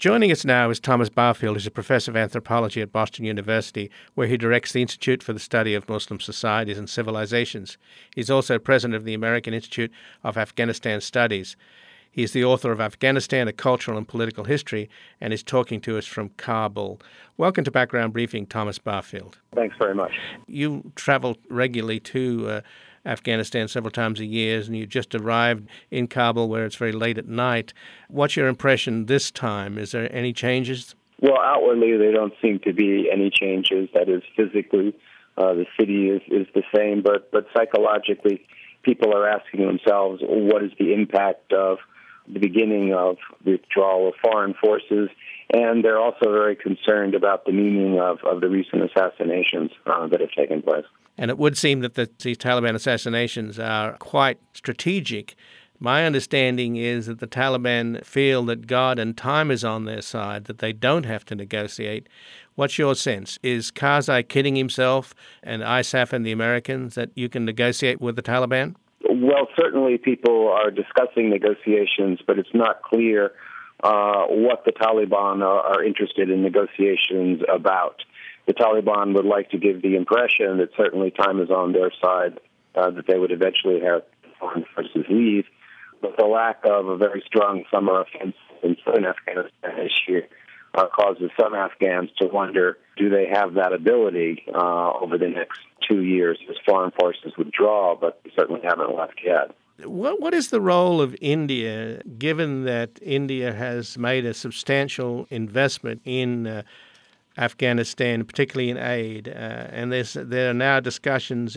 Joining us now is Thomas Barfield, who's a professor of anthropology at Boston University, where he directs the Institute for the Study of Muslim Societies and Civilizations. He's also president of the American Institute of Afghanistan Studies. He's the author of Afghanistan, A Cultural and Political History, and is talking to us from Kabul. Welcome to Background Briefing, Thomas Barfield. Thanks very much. You travel regularly to Afghanistan several times a year, and you just arrived in Kabul where it's very late at night. What's your impression this time? Is there any changes? Well, outwardly, there don't seem to be any changes. That is, physically, the city is the same, but psychologically, people are asking themselves, what is the impact of the beginning of the withdrawal of foreign forces? And they're also very concerned about the meaning of the recent assassinations that have taken place. And it would seem that these Taliban assassinations are quite strategic. My understanding is that the Taliban feel that God and time is on their side, that they don't have to negotiate. What's your sense? Is Karzai kidding himself and ISAF and the Americans that you can negotiate with the Taliban? Well, certainly people are discussing negotiations, but it's not clear what the Taliban are interested in negotiations about. The Taliban would like to give the impression that certainly time is on their side, that they would eventually have foreign forces leave, but the lack of a very strong summer offensive in southern Afghanistan this year causes some Afghans to wonder, do they have that ability over the next 2 years as foreign forces withdraw, but they certainly haven't left yet. What is the role of India, given that India has made a substantial investment in Afghanistan, particularly in aid, and there are now discussions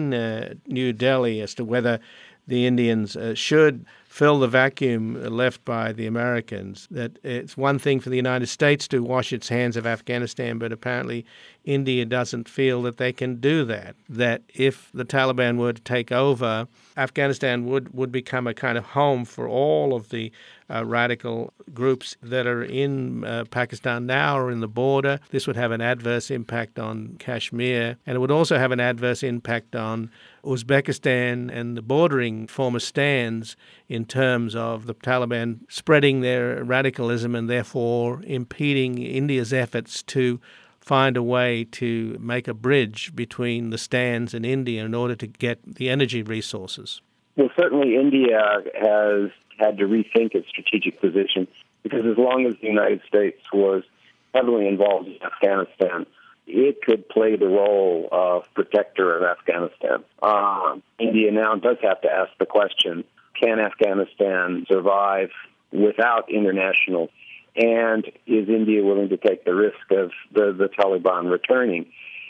in New Delhi as to whether the Indians should fill the vacuum left by the Americans. That it's one thing for the United States to wash its hands of Afghanistan, but apparently India doesn't feel that they can do that. That if the Taliban were to take over, Afghanistan would become a kind of home for all of the radical groups that are in Pakistan now or in the border. This would have an adverse impact on Kashmir, and it would also have an adverse impact on Uzbekistan and the bordering former stands in terms of the Taliban spreading their radicalism and therefore impeding India's efforts to find a way to make a bridge between the stands and India in order to get the energy resources. Well, certainly India has had to rethink its strategic position because as long as the United States was heavily involved in Afghanistan, it could play the role of protector of Afghanistan. India now does have to ask the question, can Afghanistan survive without international? And is India willing to take the risk of the Taliban returning?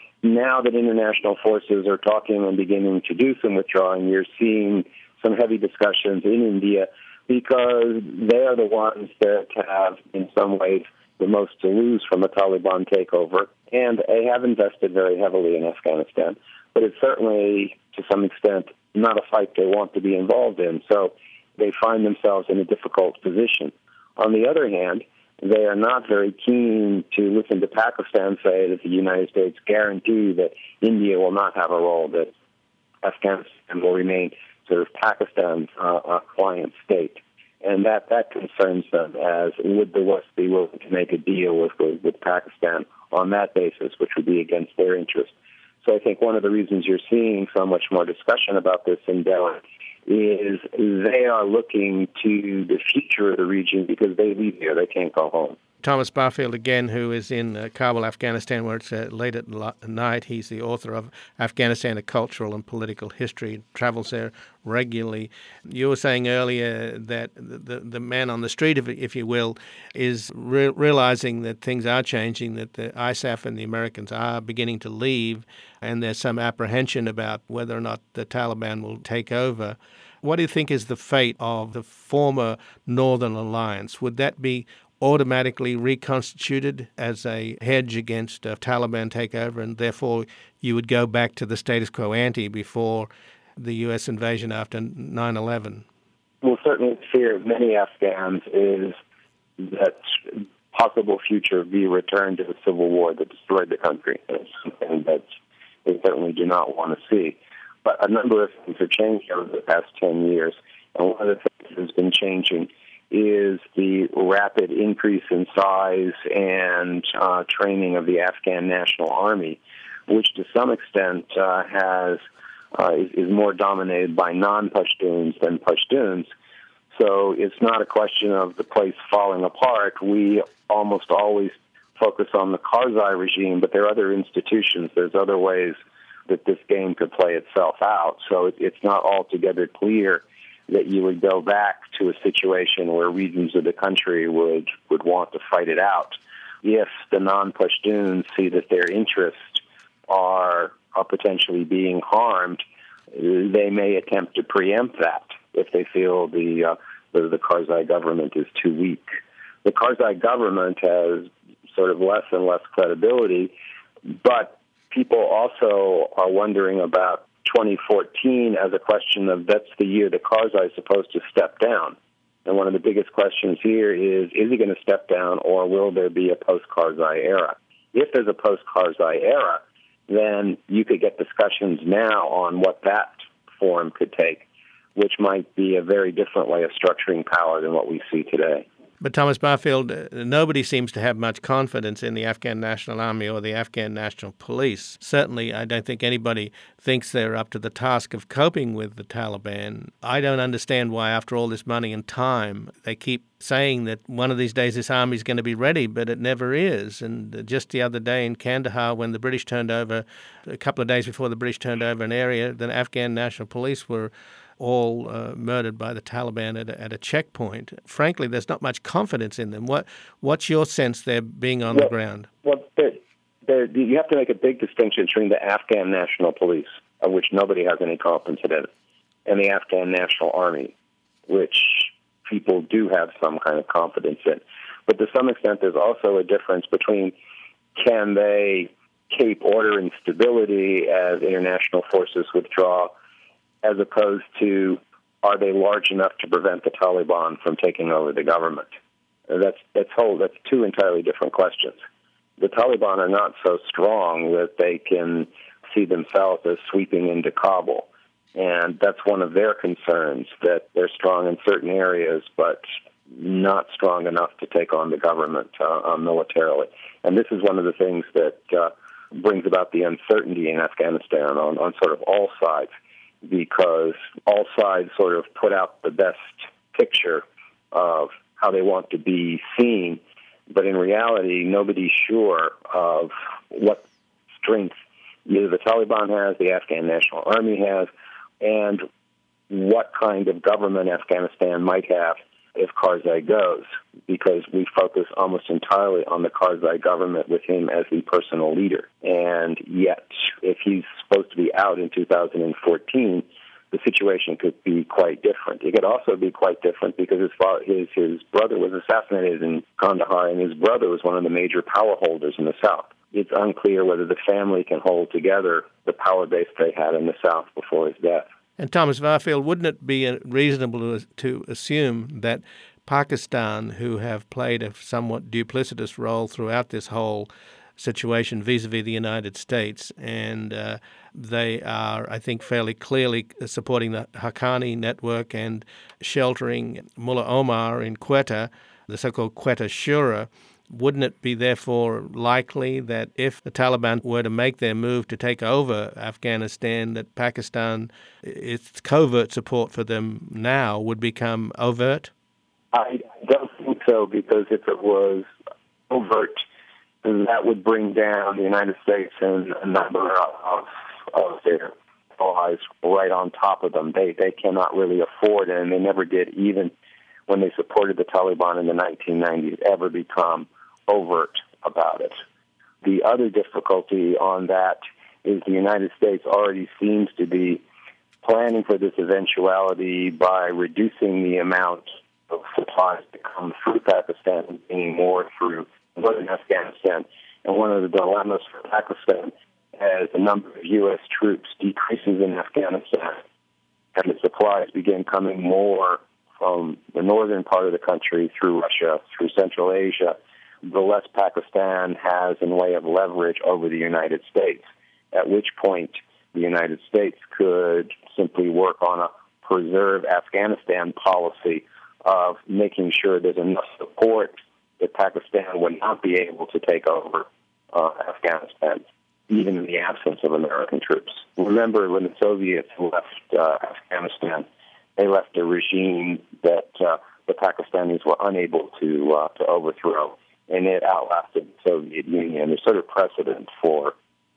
Now that international forces are talking and beginning to do some withdrawing, you're seeing some heavy discussions in India because they are the ones that have, in some ways, the most to lose from a Taliban takeover, and they have invested very heavily in Afghanistan. But it's certainly, to some extent, not a fight they want to be involved in, so they find themselves in a difficult position. On the other hand, they are not very keen to listen to Pakistan say that the United States guarantee that India will not have a role, that Afghanistan will remain sort of Pakistan's client state. And that concerns them, as would the West be willing to make a deal with Pakistan on that basis, which would be against their interest. So I think one of the reasons you're seeing so much more discussion about this in Delhi is they are looking to the future of the region because they leave here, they can't go home. Thomas Barfield, again, who is in Kabul, Afghanistan, where it's late at night. He's the author of Afghanistan, A Cultural and Political History, travels there regularly. You were saying earlier that the man on the street, if you will, is realizing that things are changing, that the ISAF and the Americans are beginning to leave, and there's some apprehension about whether or not the Taliban will take over. What do you think is the fate of the former Northern Alliance? Would that be automatically reconstituted as a hedge against a Taliban takeover, and therefore you would go back to the status quo ante before the U.S. invasion after 9/11? Well, certainly the fear of many Afghans is that possible future be returned to a civil war that destroyed the country. It's something that they certainly do not want to see. But a number of things have changed over the past 10 years, and one of the things that has been changing is the rapid increase in size and training of the Afghan National Army, which to some extent is more dominated by non-Pashtuns than Pashtuns. So it's not a question of the place falling apart. We almost always focus on the Karzai regime, but there are other institutions. There's other ways that this game could play itself out. So it's not altogether clear that you would go back to a situation where regions of the country would want to fight it out. If the non-Pashtuns see that their interests are potentially being harmed, they may attempt to preempt that if they feel the Karzai government is too weak. The Karzai government has sort of less and less credibility, but people also are wondering about 2014 as a question of that's the year the Karzai is supposed to step down. And one of the biggest questions here is he going to step down or will there be a post-Karzai era? If there's a post-Karzai era, then you could get discussions now on what that form could take, which might be a very different way of structuring power than what we see today. But Thomas Barfield, nobody seems to have much confidence in the Afghan National Army or the Afghan National Police. Certainly, I don't think anybody thinks they're up to the task of coping with the Taliban. I don't understand why, after all this money and time, they keep saying that one of these days this army is going to be ready, but it never is. And just the other day in Kandahar, when the British turned over, a couple of days before the British turned over an area, the Afghan National Police were all murdered by the Taliban at a checkpoint. Frankly, there's not much confidence in them. What's your sense they're being on the ground? Well, you have to make a big distinction between the Afghan National Police, of which nobody has any confidence in, and the Afghan National Army, which people do have some kind of confidence in. But to some extent, there's also a difference between can they keep order and stability as international forces withdraw, as opposed to are they large enough to prevent the Taliban from taking over the government? That's two entirely different questions. The Taliban are not so strong that they can see themselves as sweeping into Kabul. And that's one of their concerns, that they're strong in certain areas, but not strong enough to take on the government militarily. And this is one of the things that brings about the uncertainty in Afghanistan on sort of all sides, because all sides sort of put out the best picture of how they want to be seen, but in reality, nobody's sure of what strength either the Taliban has, the Afghan National Army has, and what kind of government Afghanistan might have if Karzai goes, because we focus almost entirely on the Karzai government with him as the personal leader. And yet, if he's supposed to be out in 2014, the situation could be quite different. It could also be quite different because his brother was assassinated in Kandahar, and his brother was one of the major power holders in the South. It's unclear whether the family can hold together the power base they had in the South before his death. And Thomas Varfield, wouldn't it be reasonable to assume that Pakistan, who have played a somewhat duplicitous role throughout this whole situation vis-a-vis the United States, and they are, I think, fairly clearly supporting the Haqqani network and sheltering Mullah Omar in Quetta, the so-called Quetta Shura, wouldn't it be therefore likely that if the Taliban were to make their move to take over Afghanistan, that Pakistan, its covert support for them now would become overt? I don't think so, because if it was overt, then that would bring down the United States and a number of their allies right on top of them. They cannot really afford, and they never did, even when they supported the Taliban in the 1990s, ever become overt about it. The other difficulty on that is the United States already seems to be planning for this eventuality by reducing the amount of supplies that come through Pakistan and bringing more through northern Afghanistan. And one of the dilemmas for Pakistan, as the number of U.S. troops decreases in Afghanistan and the supplies begin coming more from the northern part of the country through Russia, through Central Asia, the less Pakistan has in way of leverage over the United States, at which point the United States could simply work on a preserve Afghanistan policy of making sure there's enough support that Pakistan would not be able to take over Afghanistan, even in the absence of American troops. Remember, when the Soviets left Afghanistan, they left a regime that the Pakistanis were unable to overthrow, and it outlasted the Soviet Union. There's sort of precedent for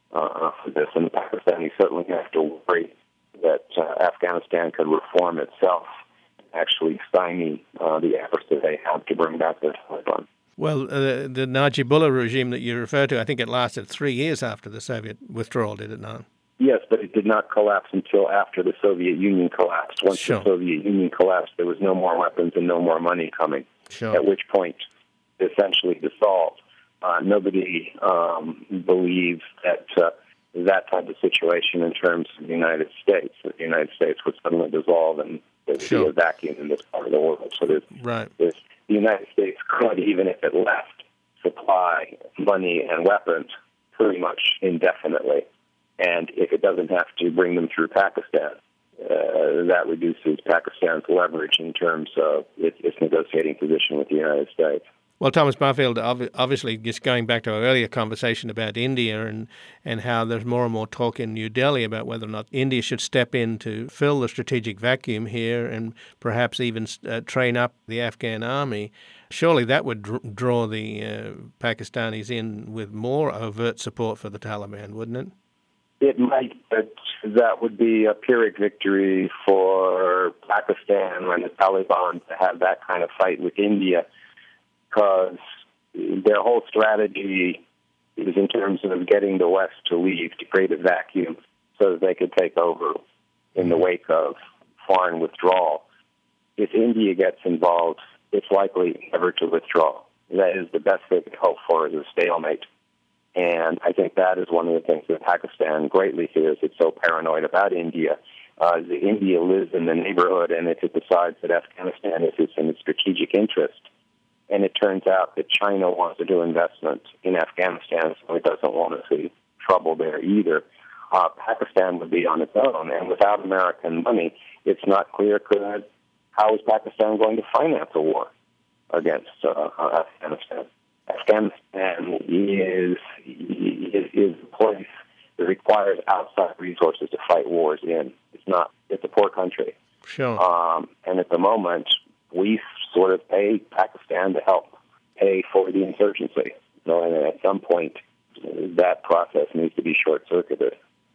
this, and the Pakistanis certainly have to worry that Afghanistan could reform itself, actually stymie the efforts that they have to bring back the Taliban. Well, the Najibullah regime that you refer to, I think it lasted 3 years after the Soviet withdrawal, did it not? Yes, but it did not collapse until after the Soviet Union collapsed. Once the Soviet Union collapsed, there was no more weapons and no more money coming, at which point it essentially dissolved. Nobody believes that that type of situation in terms of the United States, that the United States would suddenly dissolve and there would be a vacuum in this part of the world. So the United States could, even if it left, supply money and weapons pretty much indefinitely. And if it doesn't have to bring them through Pakistan, that reduces Pakistan's leverage in terms of its negotiating position with the United States. Well, Thomas Barfield, obviously, just going back to our earlier conversation about India and how there's more and more talk in New Delhi about whether or not India should step in to fill the strategic vacuum here and perhaps even train up the Afghan army. Surely that would draw the Pakistanis in with more overt support for the Taliban, wouldn't it? It might, but that would be a Pyrrhic victory for Pakistan and the Taliban to have that kind of fight with India, because their whole strategy is in terms of getting the West to leave, to create a vacuum so that they could take over in the wake of foreign withdrawal. If India gets involved, it's likely never to withdraw. That is the best they could hope for, is a stalemate. And I think that is one of the things that Pakistan greatly fears. It's so paranoid about India. India lives in the neighborhood, and if it decides that Afghanistan is in its strategic interest, and it turns out that China wants to do investment in Afghanistan, so it doesn't want to see trouble there either, Pakistan would be on its own. And without American money, it's not clear how is Pakistan going to finance a war against Afghanistan. Afghanistan is a place that requires outside resources to fight wars in. It's a poor country. Sure. And at the moment, we sort of pay Pakistan to help pay for the insurgency. So at some point, that process needs to be short-circuited.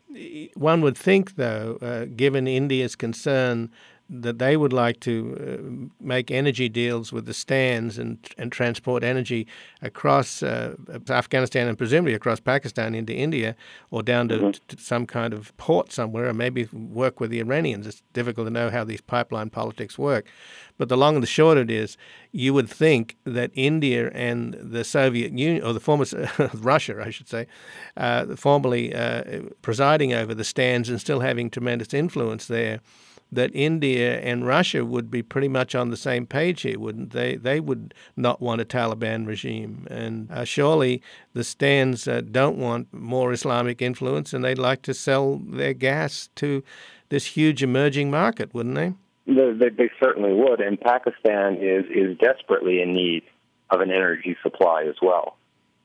One would think, though, given India's concern that they would like to make energy deals with the stands and transport energy across Afghanistan and presumably across Pakistan into India or down to some kind of port somewhere, or maybe work with the Iranians. It's difficult to know how these pipeline politics work. But the long and the short of it is, you would think that India and the Soviet Union, or the former Russia, I should say, formerly presiding over the stands and still having tremendous influence there, that India and Russia would be pretty much on the same page here, wouldn't they? They would not want a Taliban regime. And surely the stands don't want more Islamic influence, and they'd like to sell their gas to this huge emerging market, wouldn't they? They certainly would, and Pakistan is desperately in need of an energy supply as well.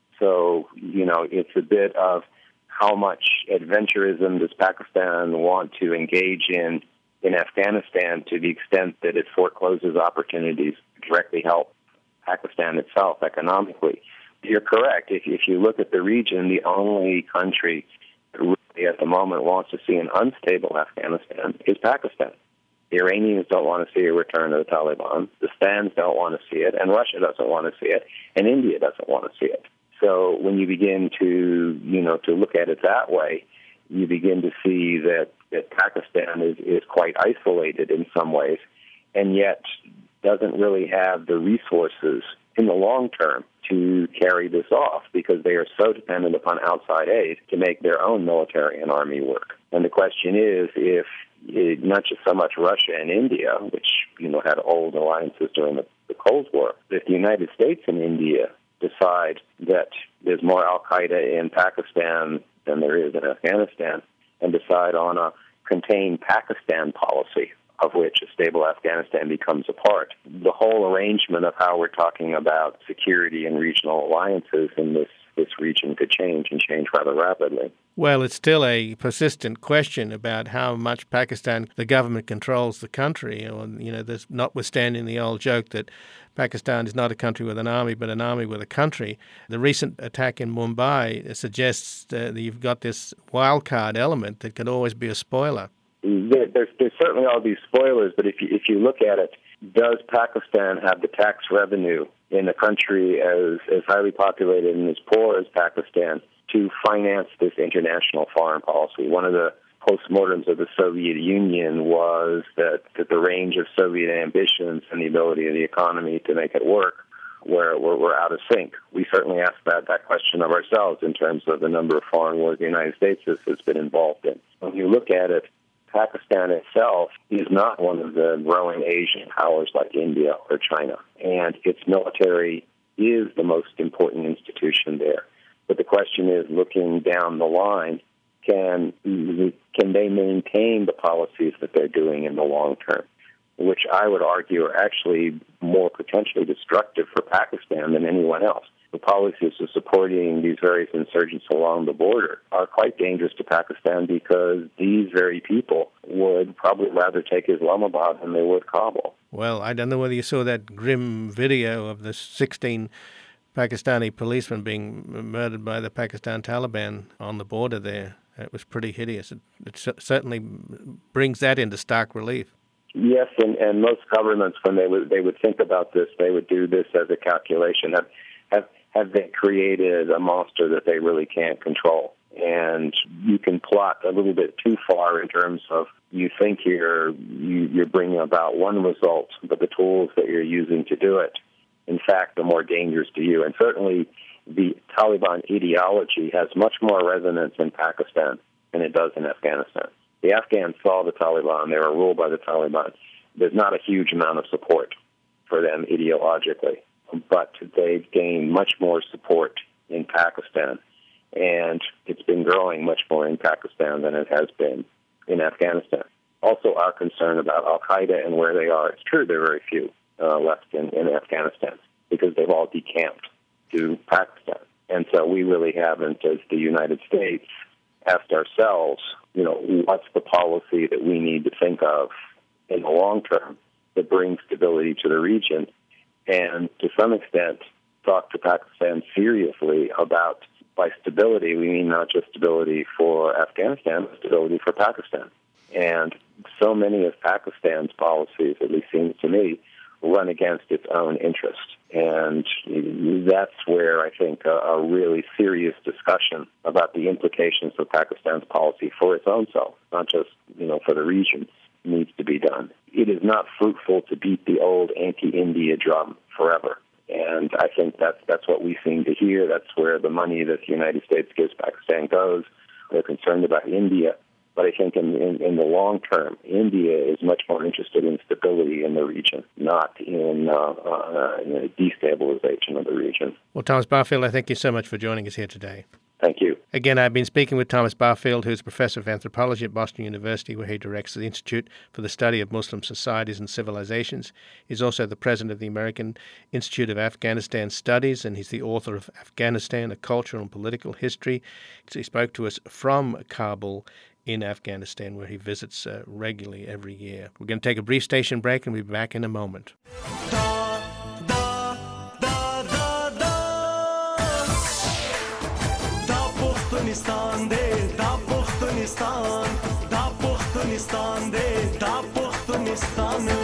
So, it's a bit of how much adventurism does Pakistan want to engage in Afghanistan, to the extent that it forecloses opportunities to directly help Pakistan itself economically. You're correct. If you look at the region, the only country that really at the moment wants to see an unstable Afghanistan is Pakistan. The Iranians don't want to see a return of the Taliban. The Stans don't want to see it, and Russia doesn't want to see it, and India doesn't want to see it. So when you begin to look at it that way, you begin to see that Pakistan is quite isolated in some ways, and yet doesn't really have the resources in the long term to carry this off, because they are so dependent upon outside aid to make their own military and army work. And the question is, if not just so much Russia and India, which had old alliances during the Cold War, if the United States and India decide that there's more al-Qaeda in Pakistan than there is in Afghanistan, and decide on a contained Pakistan policy, of which a stable Afghanistan becomes a part. The whole arrangement of how we're talking about security and regional alliances in this region could change and change rather rapidly. Well, it's still a persistent question about how much Pakistan, the government, controls the country. There's notwithstanding the old joke that Pakistan is not a country with an army, but an army with a country. The recent attack in Mumbai suggests that you've got this wild card element that could always be a spoiler. There's certainly all these spoilers, but if you look at it, does Pakistan have the tax revenue in a country as highly populated and as poor as Pakistan to finance this international foreign policy? One of the postmortems of the Soviet Union was that the range of Soviet ambitions and the ability of the economy to make it work were out of sync. We certainly asked that question of ourselves in terms of the number of foreign wars the United States has been involved in. When you look at it, Pakistan itself is not one of the growing Asian powers like India or China, and its military is the most important institution there. But the question is, looking down the line, can they maintain the policies that they're doing in the long term, which I would argue are actually more potentially destructive for Pakistan than anyone else. The policies of supporting these various insurgents along the border are quite dangerous to Pakistan because these very people would probably rather take Islamabad than they would Kabul. Well, I don't know whether you saw that grim video of the 16 Pakistani policemen being murdered by the Pakistan Taliban on the border there. It was pretty hideous. It certainly brings that into stark relief. Yes, and most governments, when they would think about this, they would do this as a calculation. Have they created a monster that they really can't control? And you can plot a little bit too far in terms of you think you're bringing about one result, but the tools that you're using to do it, in fact, are more dangerous to you. And certainly the Taliban ideology has much more resonance in Pakistan than it does in Afghanistan. The Afghans saw the Taliban. They were ruled by the Taliban. There's not a huge amount of support for them ideologically, but they've gained much more support in Pakistan, and it's been growing much more in Pakistan than it has been in Afghanistan. Also, our concern about al-Qaeda and where they are, it's true there are very few left in Afghanistan because they've all decamped to Pakistan. And so we really haven't, as the United States, asked ourselves, what's the policy that we need to think of in the long term that brings stability to the region, and to some extent talk to Pakistan seriously about, by stability, we mean not just stability for Afghanistan, but stability for Pakistan. And so many of Pakistan's policies, at least seems to me, run against its own interest. And that's where I think a really serious discussion about the implications of Pakistan's policy for its own self, not just, for the region, needs to be done. It is not fruitful to beat the old anti-India drum forever. And I think that's what we seem to hear. That's where the money that the United States gives Pakistan goes. They're concerned about India. But I think in the long term, India is much more interested in stability in the region, not in destabilization of the region. Well, Thomas Barfield, I thank you so much for joining us here today. Thank you. Again, I've been speaking with Thomas Barfield, who's a professor of anthropology at Boston University, where he directs the Institute for the Study of Muslim Societies and Civilizations. He's also the president of the American Institute of Afghanistan Studies, and he's the author of Afghanistan, A Cultural and Political History. He spoke to us from Kabul in Afghanistan, where he visits regularly every year. We're going to take a brief station break, and we'll be back in a moment. Da Pukhtunistan